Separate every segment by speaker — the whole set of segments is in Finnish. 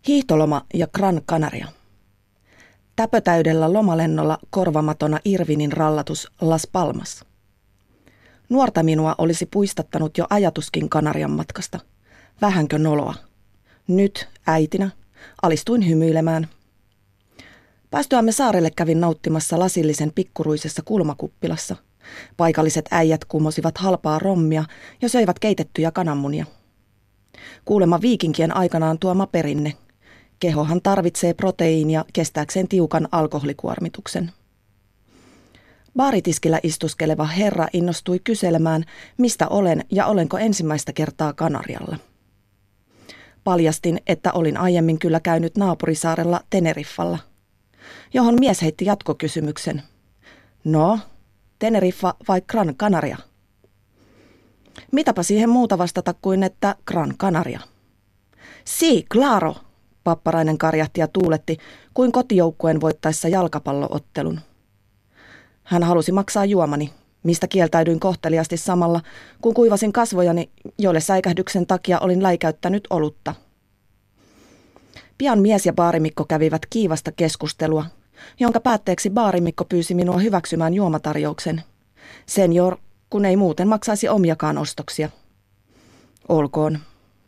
Speaker 1: Hiihtoloma ja Gran Canaria. Täpötäydellä lomalennolla korvamatona Irvinin rallatus Las Palmas. Nuorta minua olisi puistattanut jo ajatuskin Kanarian matkasta. Vähänkö noloa. Nyt, äitinä, alistuin hymyilemään. Päästyämme saarelle kävin nauttimassa lasillisen pikkuruisessa kulmakuppilassa. Paikalliset äijät kumosivat halpaa rommia ja söivät keitettyjä kananmunia. Kuulemma viikinkien aikanaan tuoma perinne. Kehohan tarvitsee proteiinia kestääkseen tiukan alkoholikuormituksen. Baaritiskillä istuskeleva herra innostui kyselemään, mistä olen ja olenko ensimmäistä kertaa Kanarialla. Paljastin, että olin aiemmin kyllä käynyt naapurisaarella Teneriffalla, johon mies heitti jatkokysymyksen. No, Teneriffa vai Gran Canaria? Mitäpä siihen muuta vastata kuin että Gran Canaria. Si, claro, papparainen karjahti ja tuuletti kuin kotijoukkueen voittaessa jalkapalloottelun. Hän halusi maksaa juomani, mistä kieltäydyin kohteliasti samalla, kun kuivasin kasvojani, joille säikähdyksen takia olin läikäyttänyt olutta. Pian mies ja baarimikko kävivät kiivasta keskustelua, jonka päätteeksi baarimikko pyysi minua hyväksymään juomatarjouksen. Senior, kun ei muuten maksaisi omiakaan ostoksia. Olkoon.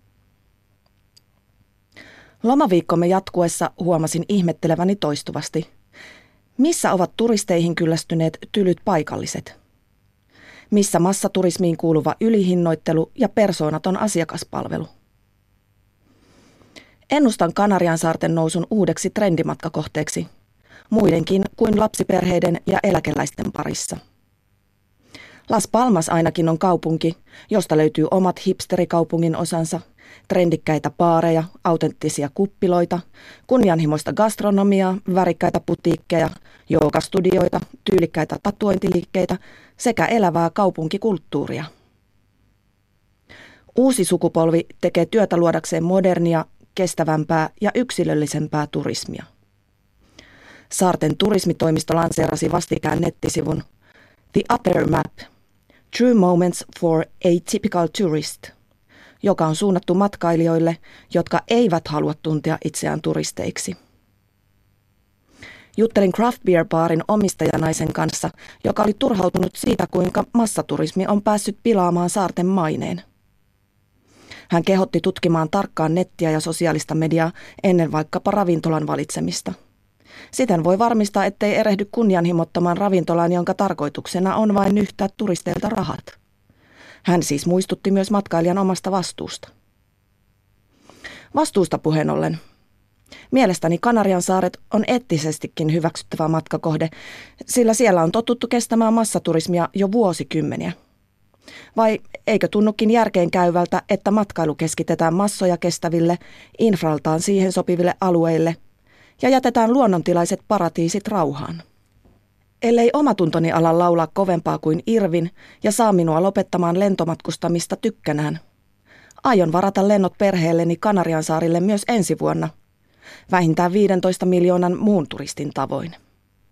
Speaker 1: Lomaviikkomme jatkuessa huomasin ihmetteleväni toistuvasti. Missä ovat turisteihin kyllästyneet tylyt paikalliset? Missä massaturismiin kuuluva ylihinnoittelu ja persoonaton asiakaspalvelu? Ennustan Kanarian saarten nousun uudeksi trendimatkakohteeksi, muidenkin kuin lapsiperheiden ja eläkeläisten parissa. Las Palmas ainakin on kaupunki, josta löytyy omat hipsterikaupungin osansa, trendikkäitä baareja, autenttisia kuppiloita, kunnianhimoista gastronomiaa, värikkäitä putiikkeja, joogastudioita, tyylikkäitä tatuointiliikkeitä sekä elävää kaupunkikulttuuria. Uusi sukupolvi tekee työtä luodakseen modernia, kestävämpää ja yksilöllisempää turismia. Saarten turismitoimisto lanseerasi vastikään nettisivun The Upper Map, True Moments for a Typical Tourist, joka on suunnattu matkailijoille, jotka eivät halua tuntea itseään turisteiksi. Juttelin craft beer baarin omistajanaisen kanssa, joka oli turhautunut siitä, kuinka massaturismi on päässyt pilaamaan saarten maineen. Hän kehotti tutkimaan tarkkaan nettiä ja sosiaalista mediaa ennen vaikkapa ravintolan valitsemista. Siten voi varmistaa, ettei erehdy kunnianhimottomaan ravintolaan, jonka tarkoituksena on vain nyhtää turisteilta rahat. Hän siis muistutti myös matkailijan omasta vastuusta. Vastuusta puheen ollen. Mielestäni Kanarian saaret on eettisestikin hyväksyttävä matkakohde, sillä siellä on totuttu kestämään massaturismia jo vuosikymmeniä. Vai eikö tunnukin järkeen käyvältä, että matkailu keskitetään massoja kestäville, infraltaan siihen sopiville alueille ja jätetään luonnontilaiset paratiisit rauhaan? Ellei omatuntoni ala laulaa kovempaa kuin Irvin ja saa minua lopettamaan lentomatkustamista tykkänään, aion varata lennot perheelleni Kanarian saarille myös ensi vuonna, vähintään 15 miljoonan muun turistin tavoin.